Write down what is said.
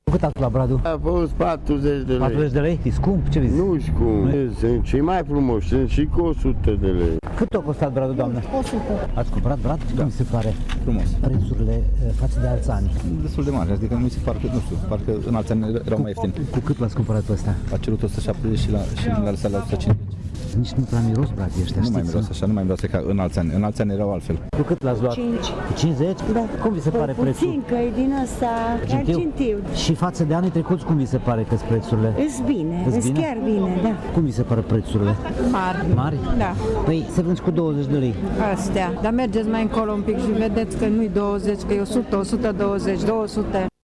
Cât ați luat bradul? A fost 40 de lei. 40 de lei? E scump? Ce zici? Nu știu cum. Sunt cei mai frumoși, sunt și cu 100 de lei. Cât a costat bradul, doamnă? 100. Ați cumpărat brad? Cum mi se pare? Frumos. Prețurile față de alți ani. Destul de mare, adică nu mi se pare că, nu știu, parcă în alți ani erau mai ieftini. Cu cât l-ați cumpărat pe ăsta? A cerut 170 și l-a lăsat la 150. Nici nu prea miros bradii ăștia, Nu mai știți? miroase așa, nu mai miroase ca în alți ani. În alți ani erau altfel. Cu cât l-ați luat? 5. Cu 50? Da. Cum vi se pare prețul? Puțin, că e din ăsta argintiu. Și față de anii trecuți, cum vi se pare că-s prețurile? Îs bine, Îs îs bine? chiar bine, da. Cum vi se pare prețurile? Mari. Mari? Da, Păi se vând și cu 20 de lei. astea. Dar mergeți mai încolo un pic și vedeți că nu-i 20, că e 100, 120, 200.